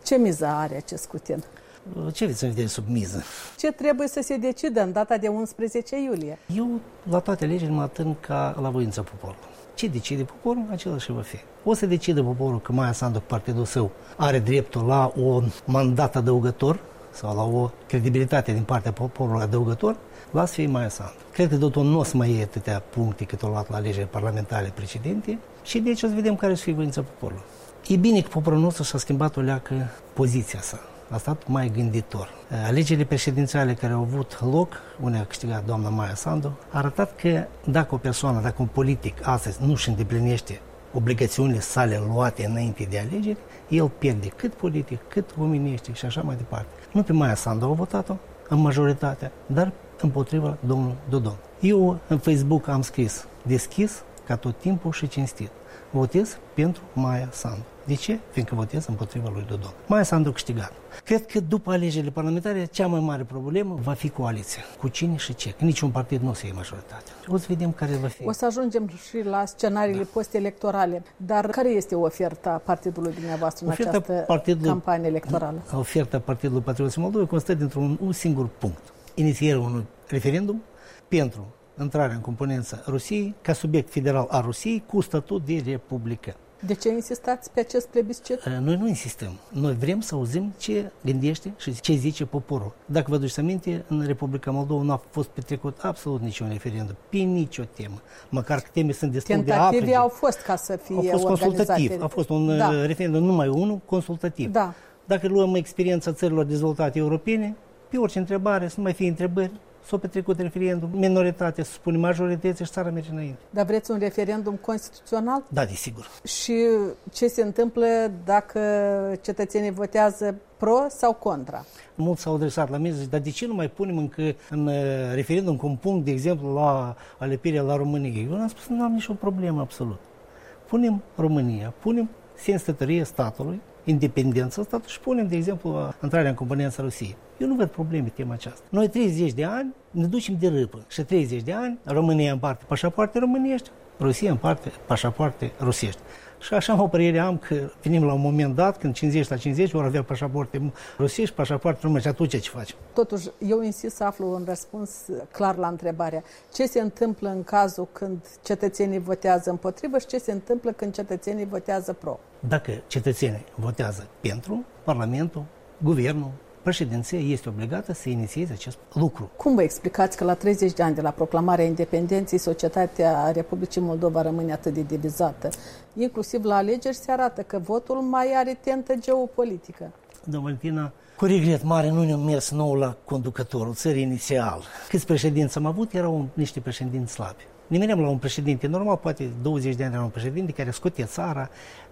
Ce miză are acest scrutin? Ce veți vedea sub miză? Ce trebuie să se decidă în data de 11 iulie? Eu la toate alegerile mă atârn ca la voința poporului. Ce decide poporul, acela și va fi. O să decide poporul că Maia Sandu, partidul său, are dreptul la un mandat adăugător sau la o credibilitate din partea poporului adăugător, lasă fie Maia Sandu. Cred că totul nu o să mai iei atâtea puncte cât o luat la alegerile parlamentare precedente și deci o să vedem care să fie voința poporului. E bine că poporul nostru și-a schimbat o leacă poziția sa. A stat mai gânditor. Alegerile prezidențiale care au avut loc, unde a câștigat doamna Maia Sandu, a arătat că dacă o persoană, dacă un politic astăzi nu își îndeplinește obligațiunile sale luate înainte de alegeri, el pierde cât politic, cât omenește și așa mai departe. Nu pe Maia Sandu au votat-o în majoritatea, dar împotriva domnului Dodon. Eu în Facebook am scris deschis ca tot timpul și cinstit. Votez pentru Maia Sandu. De ce? Fiindcă votez împotriva lui Dodon. Maia Sandu a câștigat. Cred că după alegerile parlamentare, cea mai mare problemă va fi coaliția. Cu cine și ce? Că niciun partid nu o să iei majoritatea. O să vedem care va fi. O să ajungem și la scenariile post-electorale. Dar care este oferta partidului dumneavoastră în această campanie electorală? Oferta Partidului Patrioții Moldovei constă dintr-un singur punct. Inițierea unui referendum pentru intrarea în componența Rusiei ca subiect federal al Rusiei cu statut de republică. De ce insistați pe acest plebiscit? Noi nu insistăm. Noi vrem să auzim ce gândește și ce zice poporul. Dacă vă duceți aminte, în Republica Moldova nu a fost petrecut absolut niciun referendum, pe nicio temă. Măcar că teme sunt destul de aprige. Tentative au fost ca să fie organizate. Consultativ. A fost un referendum numai unul, consultativ. Da. Dacă luăm experiența țărilor dezvoltate europene, pe orice întrebare, să nu mai fie întrebări, s-a petrecut referendum, minoritatea, să spune majorității și țara merge înainte. Dar vreți un referendum constituțional? Da, desigur. Și ce se întâmplă dacă cetățenii votează pro sau contra? Mulți s-au adresat la mine, zic, dar de ce nu mai punem încă în referendum cu un punct, de exemplu, la alepirea la România? Eu am spus, nu am nicio problemă absolut. Punem România, punem sensătărie statului, independența statului și punem, de exemplu, intrarea în componența Rusiei. Eu nu văd probleme tema aceasta. Noi 30 de ani ne ducem de râpă și 30 de ani România împarte pașapoarte românești, Rusia împarte pașapoarte rusești. Și așa o părere am că venim la un moment dat, când 50 la 50 vor avea pașapoarte rusești, pașapoarte românești. Atunci ce facem? Totuși, eu insist să aflu un răspuns clar la întrebarea. Ce se întâmplă în cazul când cetățenii votează împotrivă și ce se întâmplă când cetățenii votează pro? Dacă cetățenii votează pentru, Parlamentul, Guvernul, președinția este obligată să inițieze acest lucru. Cum vă explicați că la 30 de ani de la proclamarea independenței, societatea Republicii Moldova rămâne atât de divizată? Inclusiv la alegeri se arată că votul mai are tentă geopolitică. Doamna Valentina, cu regret mare nu ne-am mers nou la conducătorul țării inițial. Câți președinți am avut, erau niște președinți slabi. Ne veneam la un președinte normal, poate 20 de ani era un președinte care scotea țara,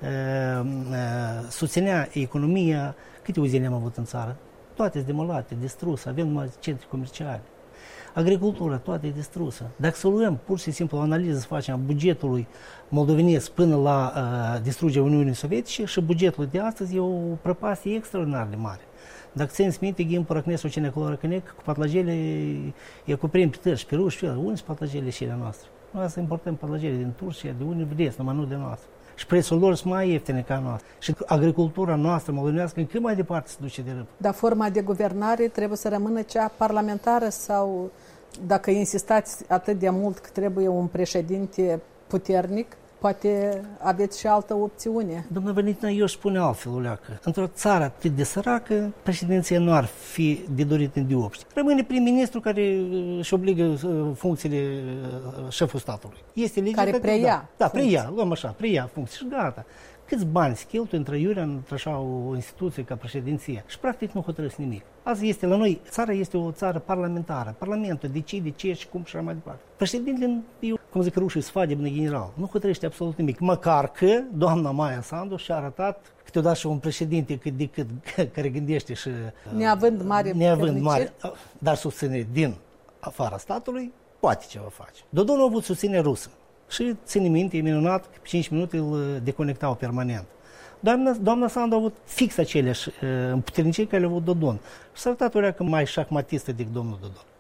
susținea economia. Câte uzine am avut în țară? Toate sunt demolate, distruse, avem numai centri comerciale. Agricultura, toate e distrusă. Dacă să luăm pur și simplu o analiză să facem a bugetului moldovenesc până la distrugerea Uniunii Sovietice și bugetul de astăzi e o prăpastie extraordinar de mare. Dacă țineți minte, ghim porăcnesul cineclorăcănec, cu patlagele e cuprim pe tări și pe ruși, unde sunt patlagele și ale noastre? Noi să importăm patlagele din Turcia, de unde vedeți, numai nu de noastră. Și prețul lor sunt mai ieftine ca noastră. Și agricultura noastră moldovenească încă mai departe se duce de râpă. Dar forma de guvernare trebuie să rămână cea parlamentară sau dacă insistați atât de mult că trebuie un președinte puternic, poate aveți și altă opțiune. Domnul Valentina, eu spune altfel, Uleacă. Într-o țară atât de săracă, președinția nu ar fi de dorit în deopște. Rămâne prim-ministru care își obligă funcțiile șeful statului. Este legea care preia. Da, preia, luăm așa, preia funcții și gata. Câți bani se cheltuie întrăiurea într-așa o instituție ca președinție și practic nu hotărăsc nimic. Azi este la noi, țara este o țară parlamentară. Parlamentul decide ce și cum și așa mai departe. Președintele, cum zic rușii, sfadebnă general, nu hotărăște absolut nimic. Măcar că doamna Maia Sandu și-a arătat câteodată și un președinte cât de cât care gândește și neavând mare, dar susține din afara statului, poate ceva face. Dodon a avut susținere rusă. Și ține minte, e minunat, că pe 5 minute îl deconectau permanent. Doamna Sandu a avut fix aceleași împuterniciri care le-a avut Dodon. Și s-a arătat că mai șahmatistă decât domnul Dodon.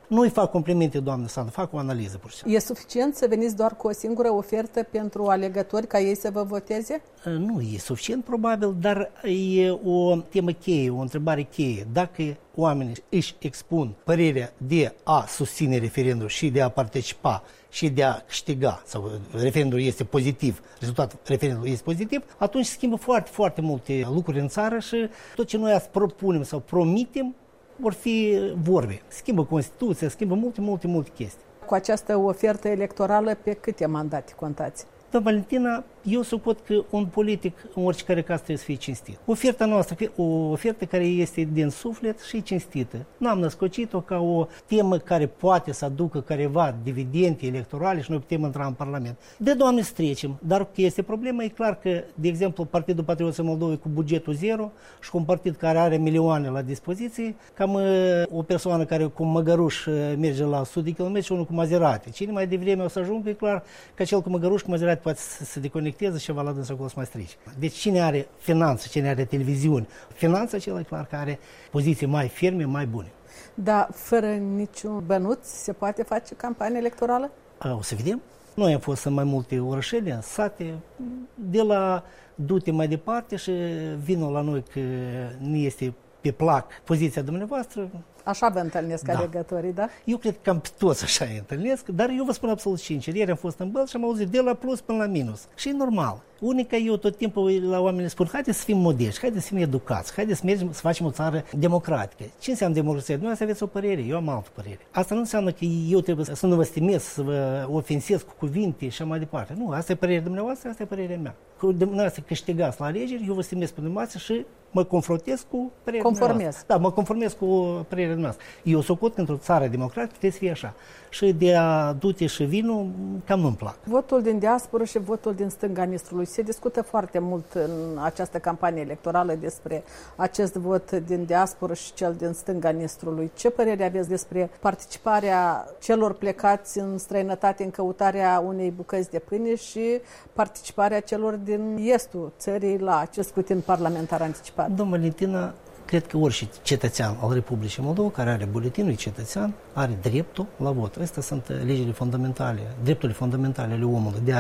Nu-i fac complimente, doamnă Sandu, fac o analiză pur și simplu. E suficient să veniți doar cu o singură ofertă pentru alegători ca ei să vă voteze? Nu e suficient, probabil, dar e o temă cheie, o întrebare cheie. Dacă oamenii își expun părerea de a susține referendumul și de a participa și de a câștiga, sau referendumul este pozitiv, rezultatul referendumului este pozitiv, atunci se schimbă foarte, foarte multe lucruri în țară și tot ce noi azi propunem sau promitem vor fi vorbe. Schimbă Constituția, schimbă multe chestii. Cu această ofertă electorală, pe câte mandate contați? Doamna Valentina, eu suport că un politic, în oricare caz, trebuie să fie cinstit. Oferta noastră, o ofertă care este din suflet și cinstită. N-am născocit-o ca o temă care poate să aducă careva dividende electorale și noi putem intra în Parlament. De Doamne să trecem, dar că este problema, e clar că, de exemplu, Partidul Patrioții Moldovei cu bugetul zero și cu un partid care are milioane la dispoziție, cam o persoană care cu măgăruș merge la 100 de km și unul cu Maserati. Cine mai devreme o să ajungă, e clar că cel cu măgăruș cu Maserati poate să se deconecteze și va la dânsă acolo să mai strici. Deci cine are finanță, cine are televiziuni, finanța acela e clar că are poziții mai ferme, mai bune. Dar fără niciun bănuț se poate face campanie electorală? O să vedem. Noi am fost în mai multe orășele, în sate, de la du-te mai departe și vină la noi că nu este pe plac poziția dumneavoastră. Așa vă întâlnesc alegătorii, da? Eu cred că cam pe toți așa îi întâlnesc, dar eu vă spun absolut sincer. Ieri am fost în Bălți și am auzit de la plus până la minus. Și e normal. Unica eu tot timpul la oameni spun, haideți să fim modești, haideți să fim educați, haideți să mergem să facem o țară democratică. Ce înseamnă democrație? Nu aveți o părere, eu am altă părere. Asta nu înseamnă că eu trebuie să nu vă stimez, să vă ofensez cu cuvinte și așa mai departe. Nu, asta e părerea dumneavoastră, asta e părerea mea. Cu dumneavoastră câștigați la alegeri, eu vă stimez pe dumneavoastră și mă confruntez cu părerea dumneavoastră. Da, mă conformez cu părerea dumneavoastră. Eu socot că într-o țară democratică trebuie să fie așa. Și de a du-te și vinul, cam nu-mi plac. Votul din diasporă și votul din stânga Nistrului. Se discută foarte mult în această campanie electorală despre acest vot din diasporă și cel din stânga Nistrului. Ce părere aveți despre participarea celor plecați în străinătate în căutarea unei bucăți de pâine și participarea celor din estul țării la acest scrutin parlamentar anticipat? Domnul Valentina, cred că orice cetățean al Republicii Moldova care are buletinul cetățean are dreptul la vot. Astea sunt legile fundamentale, drepturile fundamentale ale omului de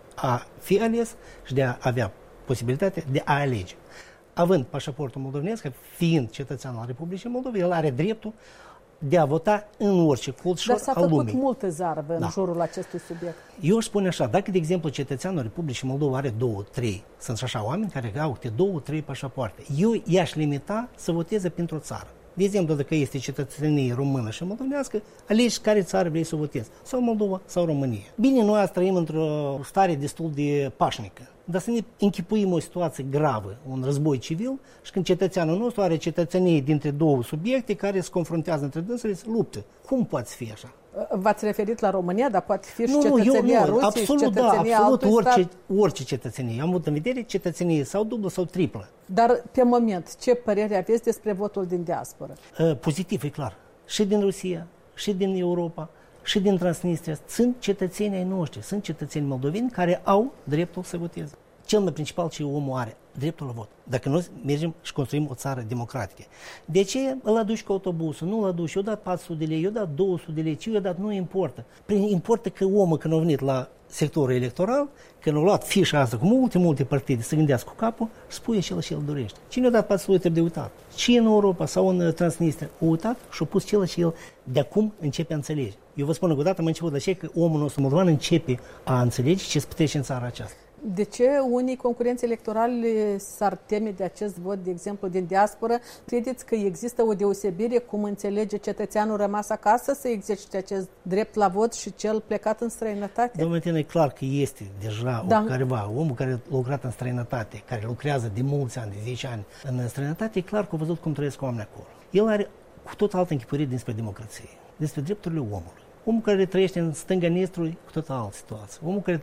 a fi ales și de a avea posibilitatea de a alege. Având pașaportul moldovenesc, fiind cetățean al Republicii Moldova, el are dreptul de a vota în orice colț al lumii. Dar s-a făcut multă zarvă în jurul acestui subiect. Eu își spun așa, dacă, de exemplu, cetățeanul Republicii Moldova are 2-3, sunt așa oameni care au 2-3 pașapoarte, eu i-aș limita să voteze pentru o țară. De exemplu, dacă este cetățenie română și moldovenească, alegi care țară vrei să votezi, sau Moldova, sau România. Bine, noi trăim într-o stare destul de pașnică, dar să ne închipuim o situație gravă, un război civil, și când cetățeanul nostru are cetățenie dintre două subiecte care se confruntează între dânsele, se luptă. Cum poate fi așa? V-ați referit la România, dar poate fi și cetățenia Rusiei, absolut, și cetățenia altui stat? Orice cetățenie. Am avut în vedere cetățenie sau dublă sau triplă. Dar, pe moment, ce părere aveți despre votul din diasporă? Pozitiv, e clar. Și din Rusia, și din Europa, și din Transnistria. Sunt cetățenii ai noștri, sunt cetățeni moldoveni care au dreptul să voteze. Cel mai principal ce omul are, dreptul la vot. Dacă noi mergem și construim o țară democratică. De ce îl aduci cu autobusul? Nu îl aduci. Eu dat 400 de lei, eu dat 200 de lei, ce eu dat, nu importă. Importă că omul, când a venit la sectorul electoral, când a luat fișa asta cu multe partide, să gândească cu capul, spune și el dorește. Cine a dat 400 trebuie de uitat? Și în Europa sau în Transnistria a uitat și a pus cel și el de acum începe a înțelege. Eu vă spun că odată am început de aceea că omul nostru moldovan începe a înțelege ce se petrece în țara aceasta. De ce unii concurenți electorali s-ar teme de acest vot, de exemplu, din diasporă? Credeți că există o deosebire cum înțelege cetățeanul rămas acasă să exercite acest drept la vot și cel plecat în străinătate? Domnule, e clar că este deja careva, omul care a lucrat în străinătate, care lucrează de mulți ani, de 10 ani în străinătate, e clar că a văzut cum trăiesc oamenii acolo. El are cu tot altă închipuire despre democrație, despre drepturile omului. Omul care trăiește în stânga Nistrului, cu tot altă situație. Omul care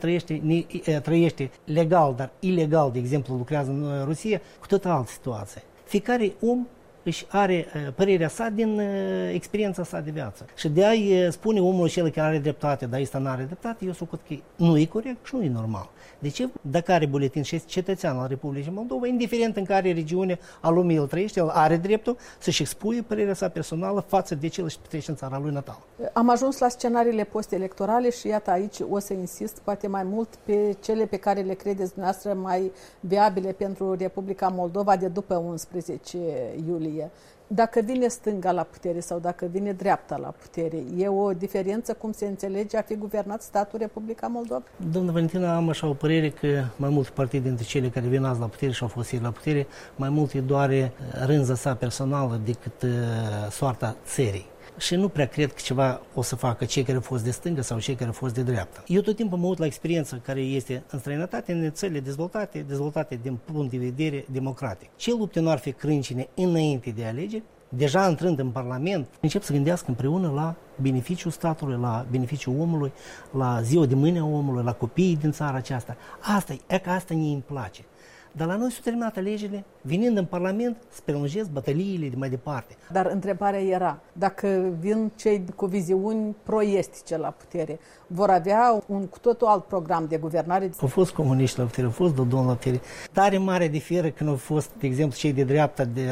trăiește legal, dar ilegal, de exemplu, lucrează în Rusia, cu tot altă situație. Fiecare om își are părerea sa din experiența sa de viață. Și de aia spune omul acela care are dreptate, dar ăsta nu are dreptate, eu socot că nu e corect și nu e normal. De ce? Dacă are buletin și este cetățean al Republicii Moldova, indiferent în care regiune a lumii el trăiește, el are dreptul să-și expune părerea sa personală față de ce își petrece în țara lui natală. Am ajuns la scenariile post-electorale și iată aici o să insist poate mai mult pe cele pe care le credeți dumneavoastră mai viabile pentru Republica Moldova de după 11 iulie. Dacă vine stânga la putere sau dacă vine dreapta la putere, e o diferență cum se înțelege a fi guvernat statul Republica Moldova? Domnul Valentina, am așa o părere că mai multe partide dintre cele care vin azi la putere și au fost ei la putere, mai mult îi doare rânza sa personală decât soarta țării. Și nu prea cred că ceva o să facă cei care au fost de stângă sau cei care au fost de dreapta. Eu tot timpul mă uit la experiența care este în străinătate, în țările dezvoltate din punct de vedere democratic. Ce lupte nu ar fi crâncine înainte de alegeri, deja intrând în Parlament, încep să gândească împreună la beneficiul statului, la beneficiul omului, la ziua de mâine a omului, la copiii din țara aceasta. Asta ne îmi place. Dar la noi s-au terminat alegerile, venind în Parlament, se prelungesc bătăliile de mai departe. Dar întrebarea era, dacă vin cei cu viziuni pro-estice la putere, vor avea un cu totul alt program de guvernare? Au fost comuniști la putere, au fost Dodon la putere. Tare mare diferă când au fost, de exemplu, cei de dreapta de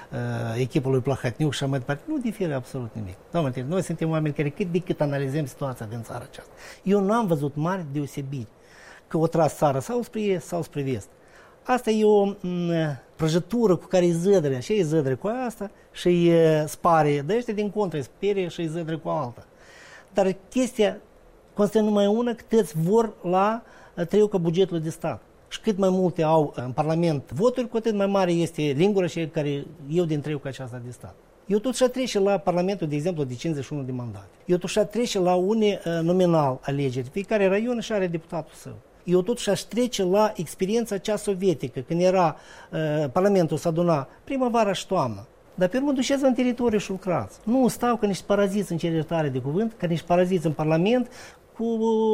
echipul lui Plahotniuc și așa mai departe. Nu diferă absolut nimic. Doamne, noi suntem oameni care cât de cât analizăm situația din țara aceasta. Eu nu am văzut mari deosebiri că o tras țara sau spre est sau spre vest. Asta e o prăjitură cu care îi zădre, și îi zădre cu asta și îi spare, de ăștia din contră îi sperie și îi zădre cu alta. Dar chestia constă numai una, că toți vor la trăiucă bugetul de stat. Și cât mai multe au în Parlament voturi, cu atât mai mare este lingura și care eu din trăiucă aceasta de stat. Eu totuși trece la Parlamentul, de exemplu, de 51 de mandate. Eu totuși trece la une nominal alegeri. Fiecare raion și are deputatul său. Eu totuși aș trece la experiența cea sovietică, când era Parlamentul să aduna primăvara și toamnă. Dar pe urmă duceți în teritoriu și lucrați. Nu stau ca niște paraziți în cercetare de cuvânt, ca niște paraziți în Parlament, cu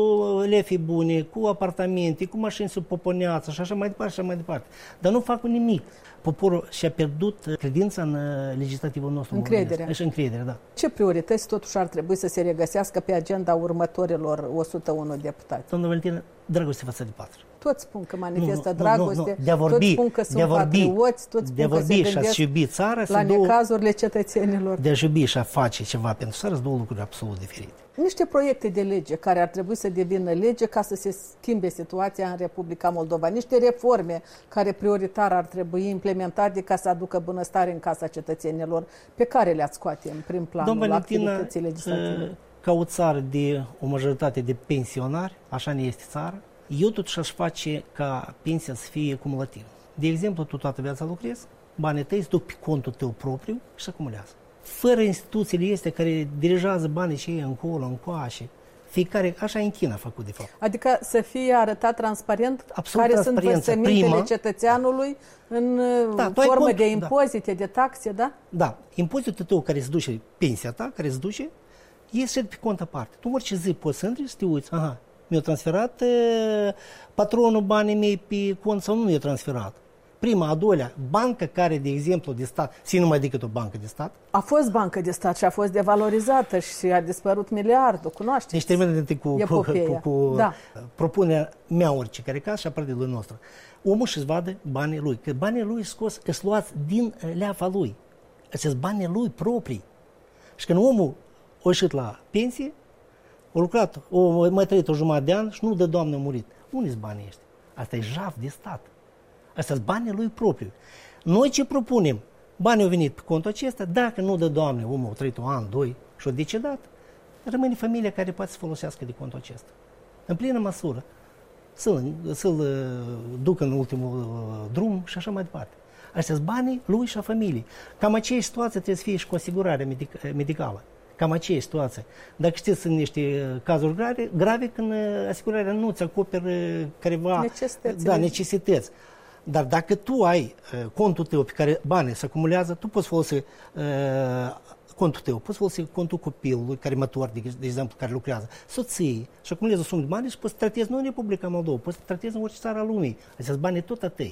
lefii bune, cu apartamente, cu mașini sub poponeață și așa mai departe, și așa mai departe. Dar nu fac nimic. Poporul și-a pierdut credința în legislativul nostru. Încrederea. Și încredere, da. Ce priorități totuși ar trebui să se regăsească pe agenda următorilor 101 deputați? Domnul Valentin, dragoste față de patru. Toți spun că manifestă dragoste, toți spun că sunt patrioți, toți spun că se gândesc la necazurile cetățenilor. De a iubi și a face ceva pentru țară, sunt două lucruri absolut diferite. Niște proiecte de lege care ar trebui să devină lege ca să se schimbe situația în Republica Moldova. Niște reforme care prioritar ar trebui implementate ca să aducă bunăstare în casa cetățenilor. Pe care le-ați scoate în prim planul activității legislative? Ca o țară de o majoritate de pensionari, așa ne este țara, eu totuși aș face ca pensia să fie cumulativă. De exemplu, tu toată viața lucrezi, banii tăi se duc pe contul tău propriu și se acumulează. Fără instituțiile astea care dirigează banii și ei încolo, încoace, fiecare, așa în China a făcut de fapt. Adică să fie arătat transparent care sunt învățămintele cetățeanului în formă de impozite, de taxe, da? Da, impozitul tău care se duce, pensia ta care se duce, este pe cont aparte. Tu orice zi poți să intri și te uiți, aha, mi-a transferat patronul banii mei pe cont sau nu mi-a transferat. Prima, a doilea, banca care, de exemplu, de stat, și numai decât o bancă de stat. A fost bancă de stat și a fost devalorizată și a dispărut miliardul, cunoașteți? Deci termină cu propunerea mea orice care caz și a partidului nostru. Omul și-ți vadă banii lui, că banii lui îți luați din leafa lui. Acești banii lui proprii. Și când omul a ieșit la pensie, a lucrat, a mai trăit o jumătate de an și nu de Doamne a murit. Unde-s banii ăștia? Asta e jaf de stat. Astea sunt banii lui propriu. Noi ce propunem? Banii au venit pe contul acesta, dacă nu dă Doamne, omul a trăit un an, doi și a decedat, rămâne familia care poate să folosească de contul acesta. În plină măsură. Să-l ducă în ultimul drum și așa mai departe. Astea sunt banii lui și a familiei. Cam aceeași situație trebuie să fie și cu asigurarea medicală. Cam aceeași situație. Dacă știți, sunt niște cazuri grave când asigurarea nu îți acoperă careva necesități. Dar dacă tu ai contul tău pe care banii se acumulează, tu poți folosi contul tău, poți folosi contul copilului care mător, de exemplu, care lucrează, soției și acumulezi o sumă de bani și poți să tratezi nu în Republica Moldova, poți să tratezi în orice țară a lumii. Acești bani tot a tăi.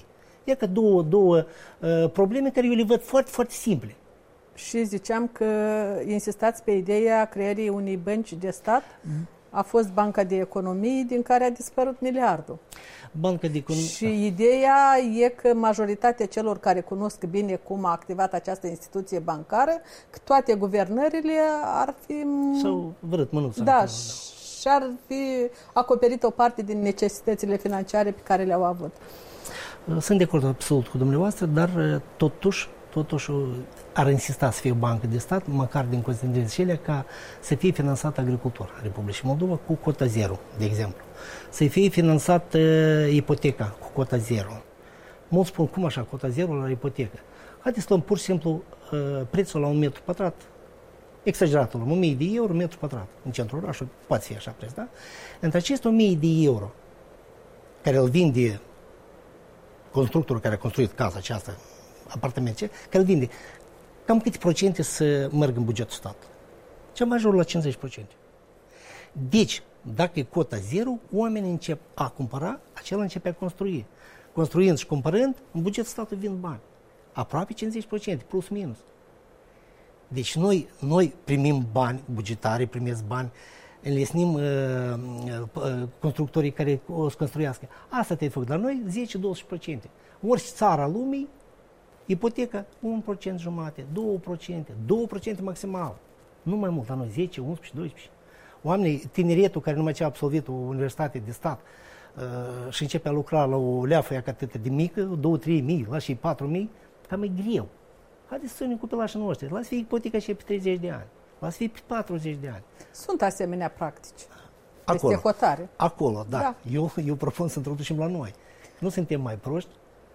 E că două probleme care eu le văd foarte, foarte simple. Și ziceam că insistați pe ideea creării unei bănci de stat. A fost Banca de Economie, din care a dispărut miliardul. Banca de Economie. Și ideea e că majoritatea celor care cunosc bine cum a activat această instituție bancară, că toate guvernările ar fi... Sau vrut mânuța. Da, și ar fi acoperit o parte din necesitățile financiare pe care le-au avut. Sunt de acord absolut cu dumneavoastră, dar totuși ar insista să fie o bancă de stat, măcar din considerentele ca să fie finanțată agricultura Republicii Moldova cu cota zero, de exemplu. Să fie finanțată ipoteca cu cota zero. Mulți spun, cum așa, cota zero la ipotecă? Haideți să luăm pur și simplu prețul la un metru pătrat, exageratul, 1000 de euro metru pătrat. În centrul orașului poate fi așa preț, da? Între aceste 1000 de euro care îl vinde constructorul care a construit casa aceasta, apartamente, care îl vinde, cam câte procente să merg în bugetul statului? Cel mai jur la 50%. Deci, dacă e cota zero, oamenii încep a cumpăra, acela începe a construi. Construind și cumpărând, în bugetul statului vin bani. Aproape 50%, plus minus. Deci noi primim bani, bugetarii primesc bani, înlesnim constructorii care o să construiască. Asta te-ai făcut la noi, 10-12%. Orice țara lumii, ipoteca 1% jumate, 2% maximal. Nu mai mult, la noi 10, 11, 12%. Oamenii, tineretul care numai ce a absolvit o universitate de stat și începe a lucra la o leafă ca atât de mică, 2-3 mii, la și 4 mii, cam e greu. Haideți să sunim copilașii noștri, lasă fie ipoteca și pe 30 de ani, lasă fie pe 40 de ani. Sunt asemenea practici. Acolo, este hotare. Acolo, da. Eu propun să introducem la noi. Nu suntem mai proști.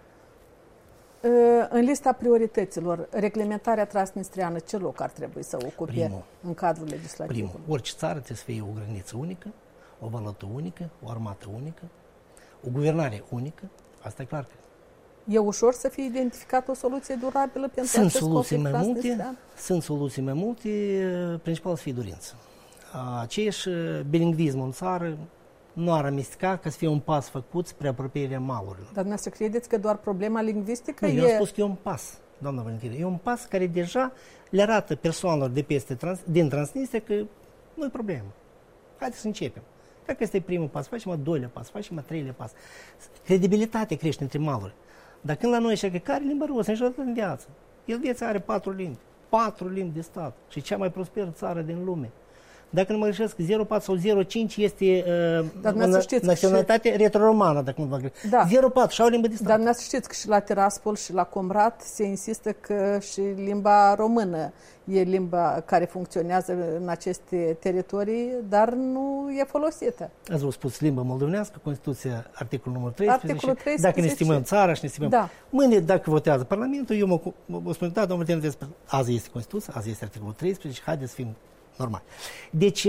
În lista priorităților, reglementarea transnistriană, ce loc ar trebui să ocupe în cadrul legislativ? Primul, orice țară trebuie să fie o graniță unică, o valută unică, o armată unică, o guvernare unică. Asta e clar că e ușor să fie identificată o soluție durabilă pentru acest conflict transnistrian? Sunt soluții mai multe, principal să fie dorință. Aceeași bilingvismul în țară nu ar amesteca ca să fie un pas făcut spre apropierea malurilor. Dar dumneavoastră credeți că doar problema lingvistică eu am spus că e un pas, doamna Valentina, e un pas care deja le arată persoanelor de peste din Transnistria că nu e problemă. Haideți să începem. Dacă este primul pas, facem al doilea pas, facem al treilea pas. Credibilitatea crește între maluri. Dar când la noi așa că care limba rusă, niciodată în viață. Elveția are 4 limbi. 4 limbi de stat. Și cea mai prosperă țară din lume. Dacă nu mă greșesc, 04 sau 05 este naționalitate retro-romană, dacă nu mă greșesc. Da. 04 și au limbă de stat. Dar dumneavoastră știți că și la Tiraspol și la Comrat se insistă că și limba română e limba care funcționează în aceste teritorii, dar nu e folosită. Ați vă spus limba moldovenească, Constituția, articolul numărul 13. Articolul 13. Dacă ne stimăm țara și ne stimăm... Da. Mâine, dacă votează Parlamentul, eu mă spun, da, domnule Tenere, azi este Constituția, azi este articolul 13, haideți să fim normal. Deci,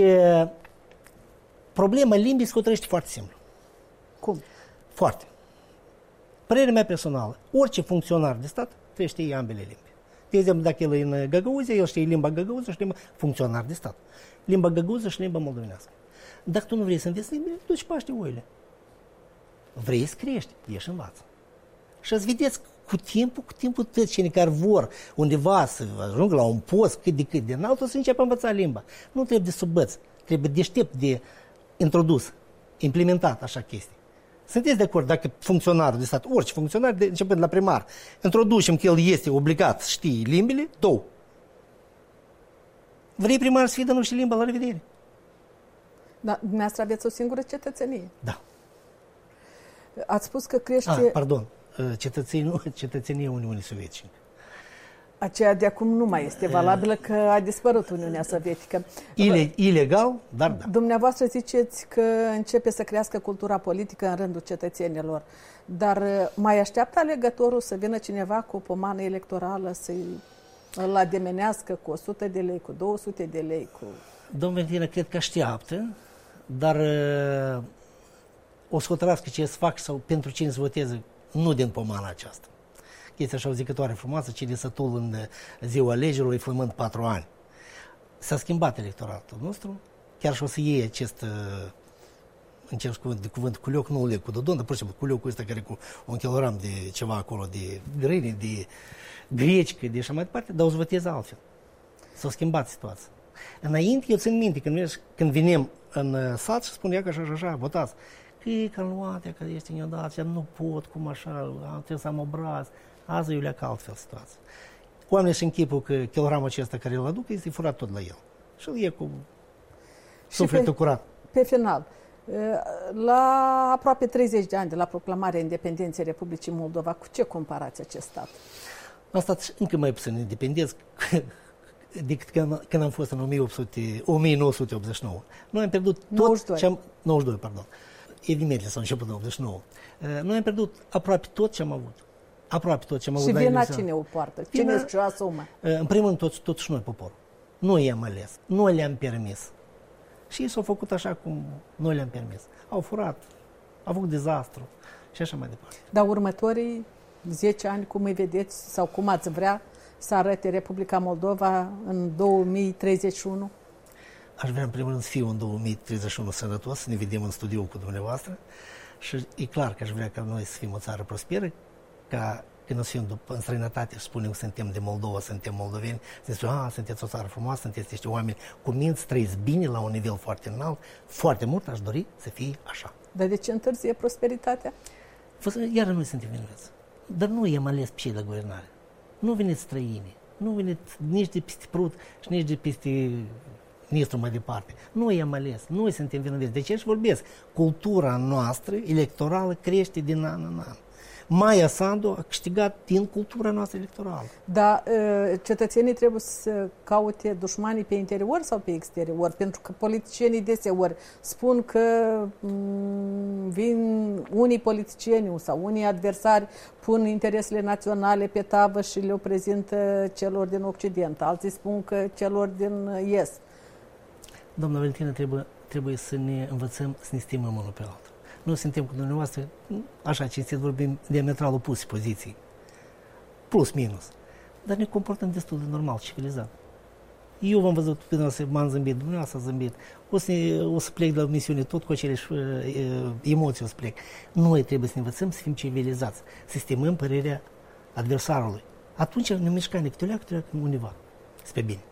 problema limbii se hotărăște foarte simplu. Cum? Foarte. Părerea mea personală, orice funcționar de stat trebuie să știe ambele limbi. De exemplu, dacă el e în Găgăuzia, el știe limba găgăuză și limba funcționar de stat. Limba găgăuză și limba moldovenească. Dacă tu nu vrei să înveți limbile, duci paște oile. Vrei să crești, ieși învață. Și ați vedeți cu timpul toți cei care vor undeva să ajungă la un post cât de înalt, o să înceapă a învăța limba. Nu trebuie de subăț, trebuie deștept de introdus, implementat așa chestii. Sunteți de acord dacă funcționarul de stat, orice funcționar, începând la primar, introducem că el este obligat să știe limbile, două. Vrei primar să fie, dar nu știi limba, la revedere. Dar dumneavoastră aveți o singură cetățenie. Da. Ați spus că crește... Pardon. Cetățenia Uniunii Sovietice. Aceea de acum nu mai este valabilă, că a dispărut Uniunea Sovietică. Ilegal, dar da. Dumneavoastră ziceți că începe să crească cultura politică în rândul cetățenilor, dar mai așteaptă alegătorul să vină cineva cu o pomană electorală să-l ademenească cu 100 de lei, cu 200 de lei? Domnul Valentina, cred că așteaptă, dar o să hotărască ce să fac sau pentru cine să voteze, nu din pomana aceasta. Chestia așa o zicătoare frumoasă, cine sătul în ziua alegerilor, flămând 4 ani. S-a schimbat electoratul nostru, chiar și o să iei acest încerc de cuvânt culioc, nu leg cu dodon, dar pur și simplu culiocul ăsta care cu 1 kilogram de ceva acolo, de grâne, de grecică, de așa mai departe, dar o să votez altfel. S-a schimbat situația. Înainte, eu țin minte, când venim în sat și spunea că așa, votați. Că am luat, că este neodată, nu pot, cum așa, trebuie să am obraz. Azi eu leacă altfel situația. Oamenii și închipul că kilogramul acesta care îl aduc este furat tot la el. Și îl e cu sufletul curat. Pe final, la aproape 30 de ani de la proclamarea independenței Republicii Moldova, cu ce comparați acest stat? Am stat încă mai puțin independent decât când am fost în 1989. Noi am pierdut tot 92, pardon. Evenimentele s-au început în 89. Noi am pierdut aproape tot ce am avut. Aproape tot ce am avut. Și vina cine o poartă? Cine și-o asumă? În primul rând, totuși noi, poporul. Noi i-am ales. Noi le-am permis. Și ei s-au făcut așa cum noi le-am permis. Au furat, au făcut dezastru și așa mai departe. Dar următorii 10 ani, cum îi vedeți sau cum ați vrea să arate Republica Moldova în 2031? Aș vrea în primul rând să fiu în 2031 sănătos, să ne vedem în studio cu dumneavoastră și e clar că aș vrea ca noi să fim o țară prosperă, ca când o să fim în străinătate și spunem că suntem de Moldova, suntem moldoveni, să spunem, sunteți o țară frumoasă, sunteți niște oameni cu minți, trăiți bine la un nivel foarte înalt, foarte mult aș dori să fie așa. Dar de ce întârzie prosperitatea? Iar noi suntem vinovați. Dar nu i-am ales pe cei la guvernare. Nu veniți străini, nu veniți nici de peste Prut și nici de peste Nistru mai departe. Noi i-am ales, noi suntem vinovați. De ce își vorbesc? Cultura noastră electorală crește din an în an. Maia Sandu a câștigat din cultura noastră electorală. Dar cetățenii trebuie să caute dușmanii pe interior sau pe exterior? Pentru că politicienii deseori spun că vin unii politicieni sau unii adversari pun interesele naționale pe tavă și le prezintă celor din Occident. Alții spun că celor din Est. Doamna Valentina, trebuie să ne învățăm să ne stimăm unul pe altul. Noi suntem cu dumneavoastră, așa cinstit vorbim, diametral opuse poziții. Plus, minus. Dar ne comportăm destul de normal, civilizat. Eu v-am văzut pe dumneavoastră, m-am zâmbit, dumneavoastră a zâmbit. O să plec de la misiune tot cu aceleși emoții o să plec. Noi trebuie să ne învățăm să fim civilizați, să stimăm părerea adversarului. Atunci ne mișcăm de câte o leacă undeva. Spre bine.